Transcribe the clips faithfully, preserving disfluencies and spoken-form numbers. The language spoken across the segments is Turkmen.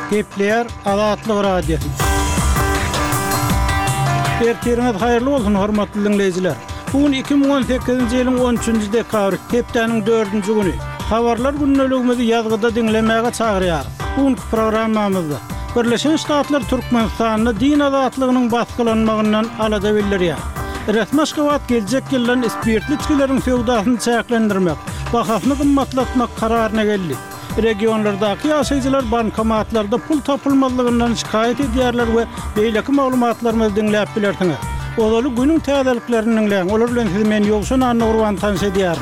Gepleyer Azatlyk Radio. Ertiriniz hayırlı olsun hormatly dinleyijiler. Bugün iki bin on sekizinji ýylyň on üçünji dekabry, hepdeniň dördünji güni. Habarlar günneligimizi ýazgyda dinlemäge çagyrýar. Bugün programmamyzda Birleşen Ştatlar Türkmenistanyny din azatlygynyň baskylanmagyndan alada bildirýär. Resmi Aşgabat geljek ýylyň spirtli içkileriň sewdasyny çäklendirmek, bahasyny gymmatlatmak kararyna geldi. Regionlardaky ýaşaýjylar bankomatlarda pul tapylmazlygyndan şikayet edýärler we beýleki maglumatlarymyzy dinläp bilersiňiz. Olaly günüň täzeliklerini dinleýän, olar bilen siz meni ýogşan anny urban tanış edýär.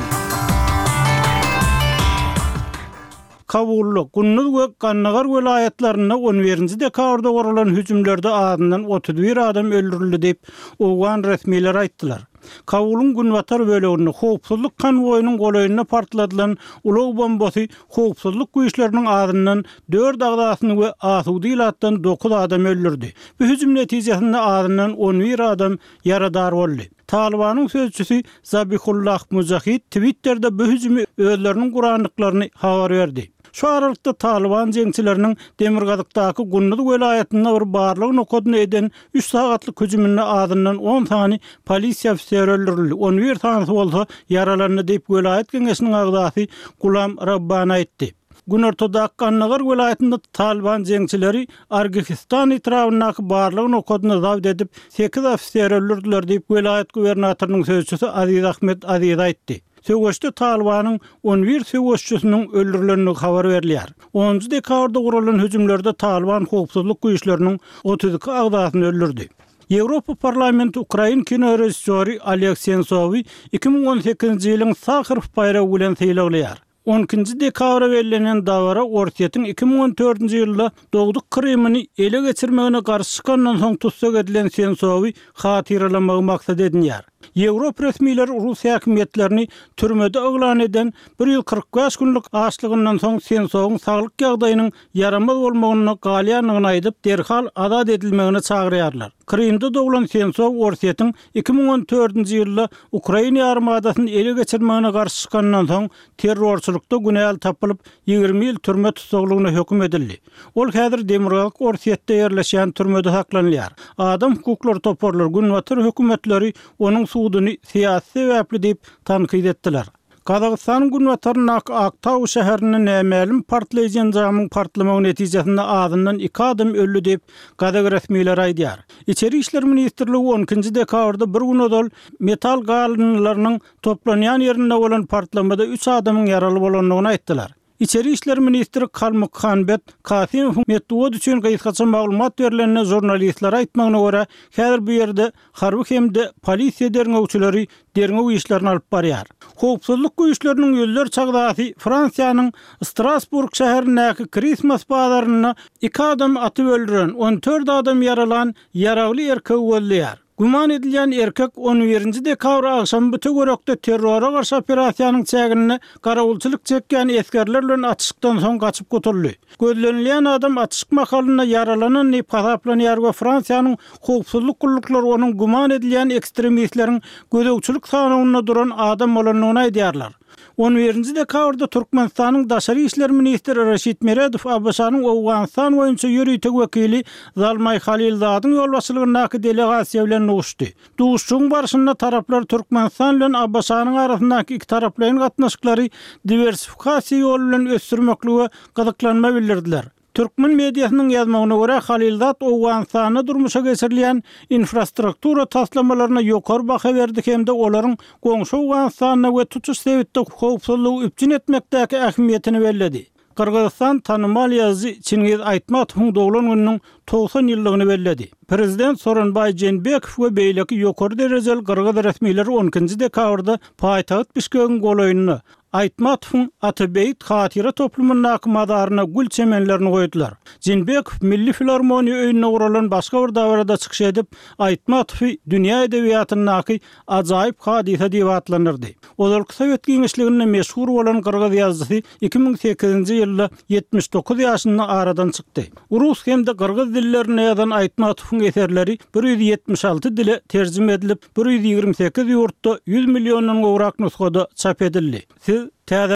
Kabullu, Gunnuz we Gannagar welaýatlaryna on birinji dekabrda garalan hüjümlerde adyndan otuz bir adam öldürildi diýip Owgan resmiler aýtdylar. Kabulun Günwatar böleginde howpsuzlyk konwoýunyň golaýyna partladylan ulag bombasy howpsuzlyk güýçleriniň adyndan dört agdasyny we asudy ilatdan dokuz adam öldürdi. Bu hüjüm netijesinde adyndan on bir adam yaradar boldy. Talibanyň sözçüsi Zabihullah Mujahid Twitter'de bu hüjümi özleriniň guranlyklaryny habar berdi. Şu aralykda Taliban jeňçileriniň Demirgazykdaky Gunnuz welaýatyna bir barlyk nokodyny eden üç sagatlyk hüjümine adyndan on tany polisiýa ofiseri öldürildi. on bir tanysy bolsa yaralandy diýip welaýat geňeşiniň agdasy Gulam Rabbani aýtdy. Gün ortada Gannagar welaýatynda Taliban jeňçileri Argistan etrawynaky barlyk nokodyny zabit edip sekiz ofiseri öldürdiler diýip welaýat gubernatorynyň sözçüsi Aziz Ahmet Aziz aýtdy. Söwüşde Talibanyň on bir söwüşçüsiniň öldürilenini habar berilýär. onunji dekabrda guralan hüjümlerde Taliban howpsuzlyk güýçleriniň otuz iki agdasyny öldürdi. Ýewropa parlamenti Ukraina kino rejissöri Oleg Sensowy iki bin on sekizinji ýylyň Sakharov baýramy bilen syýlaglýar. on ikinji dekabra belirlenen dawara Ortiýetiň iki bin on dördünji ýylda Dogduk Krymyny ele geçirmegine garşy çykandan soň tutsak edilen Sensowy hatyralamagy maksat edinýär. Ýewropa resmileri Russiýa häkimetlerini türmede oglan eden bir ýyl kırk beş günlük açlygyndan soň Sensowyň saglyk ýagdaýynyň yaramaz bolmagyny galýanyny aýdyp derhal azat edilmegine çagyrýarlar. Krymda doglan Sensow Ortiýetiň iki bin on dördünji ýylda Ukraina armadasyny ele geçirmegine garşy çykandan soň terrorçylykda günäl tapylyp ýygrimi ýyl türme tutsaklygyna hökm edildi. Ol häzir Demirgazyk Ortiýetde ýerleşýän türmede saklanýar. Adam hukuklary toparlar Günwatar hökümetleri onuň suudyny siýasy sebäpli diýip tanqid etdiler. Kazakystan Günwataryň Aktaw şäherinde nämälim partlaýan jamyň partlamagy netijesinde adyndan iki adam öldü diýip Kazak resmiler aýdýar. İçeri işler ministrligi on ikinji dekabrda bir gün odal metal galynlarynyň toplanýan ýerinde bolan partlamada üç adamyň yaraly bolanlygyny aýtdylar. İçeri işler ministri Kalmukhanbet Kasimow metod üçin gaýtgaça maglumat berilenine jurnalistler aýtmagyna görä, häzir bu ýerde harby hemde polisiýa derňewçileri derňew işlerini alyp barýar. Howpsuzlyk güýçleriniň ýöller çagdasy Fransiýanyň Strasburg şäherindäki Christmas bazaryna iki adam atyp öldüren, on dört adam yaralan ýaragly erkek öldürýär. Guman edilýän erkek on birinji dekabr agşam Bütügörekde terrora garşy operasiýanyň çägini garawulçylyk çekýän eskerler bilen atışykdan soň gaçyp götürildi. Gözlenilýän adam atışyk mahallynda yaralanan diýip hasaplanýar we Fransiýanyň howpsuzlyk gullukları onuň guman edilýän ekstremistleriň gözegçilik sanawyna duran adam bolanyny aýdýarlar. on birinji dekabrda Türkmenistanyň daşary işler ministri Reşit Meredow Abbasanyň Owganistan boýunça ýöriýtek wekili Zalmay Halilzadyň ýolbaşçylygyndaky delegasiýa bilen uguşdy. Duguşçyň barşynda taraplar Türkmenistan bilen Abbasanyň arasyndaky iki taraplaryň gatnaşyklary diversifikasiýa ýolu bilen ösdürmekligi gazaklanma bildirdiler. Türkmen mediasynyň ýazmagyna görä Halilzat Owganistanda durmuşa geçirilýän infrastruktura taslamalaryna ýokary baha berdi hemde olaryň goňşy Owganistana we tutuş sebäpde howpsuzlygy üpjün etmekdäki ähmiýetini belledi. Kırgızistan tanımal ýazgy Çingiz Aýtmatowyň doglan gününiň doksan ýyllygyny belledi. Prezident Soronbay Jeenbekow we beýleki ýokary derejeli Kırgız resmileri on ikinji dekabrda paýtagat Bişkegiň golaýyny Aýtmatowyň Atabeyt hatyra toplumynyň madaryna gül çemenlerini goýdular. Jeenbekow Milli Filarmoniýa öýüne guralan başga bir dawarada çykyş edip Aýtmatowy dünýä edebiýatynyň ajaýyp hadisa diýip atlanyrdy. Olarky Sowet giňişliginde meşhur bolan Kırgız ýazgysy iki bin sekizinji ýylda yetmiş dokuz ýaşynda aradan çykdy. Rus hemde Kırgız dillerine ýazan Aýtmatowyň eserleri bir yüz yetmiş alty dile terjime edilip bir yüz ýigirmi sekiz ýurtda yüz milyondan gowrak nuskada çap edildi. Siz